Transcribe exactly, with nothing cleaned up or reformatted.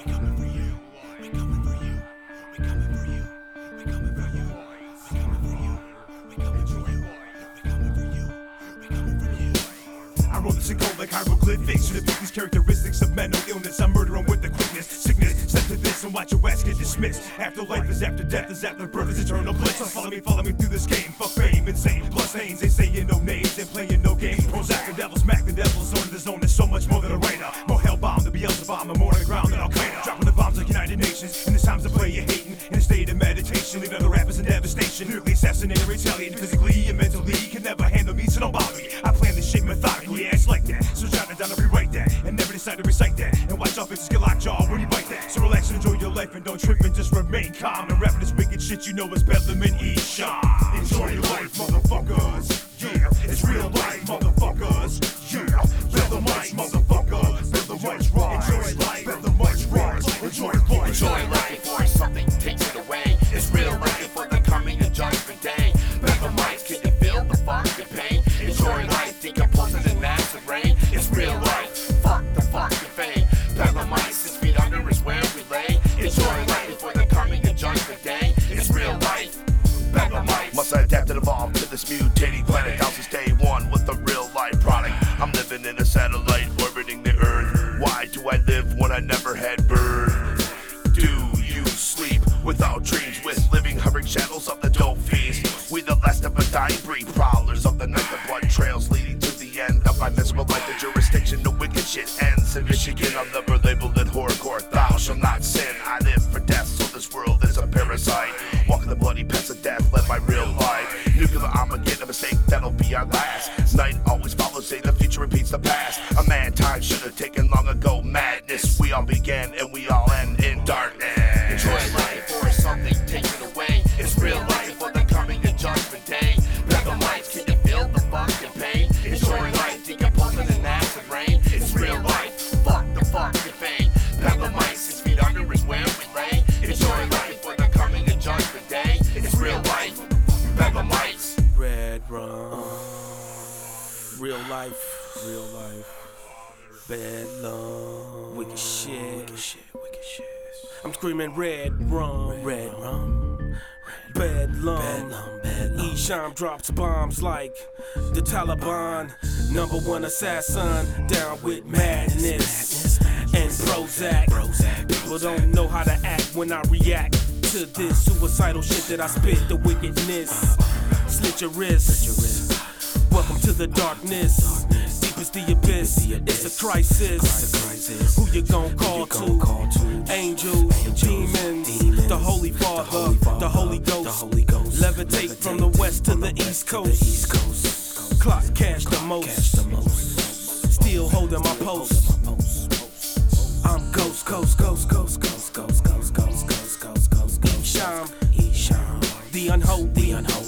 We coming for you. We coming for you. We coming for you. We coming for you. We coming for you. We coming for you. We coming for you. We coming for you. I wrote this in gold like hieroglyphics. You depict these characteristics of mental illness. I murder them with the quickness, sickness. Step to this and watch your ass get dismissed. Afterlife is after death, is after birth, is eternal bliss. So follow me, follow me through this game. Fuck fame, insane, blood stains. They saying no names and playing no games. Prozac the devil, smack the devil. Zone to the zone is so much more than a writer. More hellbound, the Beelzebub, I'm more on the ground than Al Qaeda. Dropping the bombs like United Nations. And it's times to play you hating in a state of meditation. Leaving other rappers in devastation. Literally assassinating, retaliating physically and mentally. Can never handle me, so don't bother me. I plan this shit methodically, yeah, it's like that. So jot it down and rewrite that. And never decide to recite that. And watch out, bitches get lockjaw when you bite that. So relax and enjoy your life and don't trip and just remain calm. And rapping this wicked shit you know is Bedlam and Esham. Enjoy your life, motherfuckers. Yeah, it's real life, motherfuckers. Yeah, Bedlam mics, motherfuckers. Bedlam mics rise. Enjoy life, Bedlam mics rise. Enjoy life. Enjoy life before something takes it away. It's real life before the coming of judgment day. Bedlam mics, can you feel the fucking pain? Enjoy life, decomposing in acid rain. It's real life, fuck the fucking fame. Bedlam mics, his feet under is where we lay. Enjoy life before the coming of judgment day. It's real life, Bedlam mics. Must I adapt and evolve to this mutating planet? Thousands day one with a real life product. I'm living in a satellite orbiting the earth. Why do I live when I never had birth? Do you sleep without dreams? With living hovering shadows of the dope fiends. We the last of a dying breed. Prowlers of the night, the blood trails leading to the end of my miserable life. The jurisdiction, the wicked shit ends in Michigan. I'll never label it horrorcore. Thou shall not sin. I live for death, so this world is a parasite. Walking the bloody paths of death, live my real life. Nuclear Armageddon, a mistake that'll be our last. Night always follows day, the future repeats the past. A man time should have taken long ago. Madness, we all began and we all end in darkness. Enjoy life before something takes it away. It's real life before the coming of judgment day. Bedlam mics, can you feel the fucking pain? Enjoy life, decomposing in acid rain. It's real life, fuck the fucking fame. Bedlam mics, six feet under is where we lay. Enjoy life before the coming of judgment day. It's real life, Bedlam mics. Red rum, real life, real life. Bedlam, wicked shit, wicked shit, wicked shit. I'm screaming red rum, red rum, Bedlam, Bedlam, Bedlam. Esham drops bombs like the Taliban. Number one assassin, down with madness and Prozac. People don't know how to act when I react to this suicidal shit that I spit. The wickedness, slit your wrists. Welcome to the darkness. Deep as the abyss. It's a crisis. Who you gon' call to? Angels, demons, the Holy Father, the Holy Ghost. Levitate from the west to the east coast. Clock cash the most. Still holding my post. I'm ghost, ghost, ghost, ghost, ghost, ghost, ghost, ghost, ghost, ghost, ghost, Esham, Esham, the unholy, the unholy.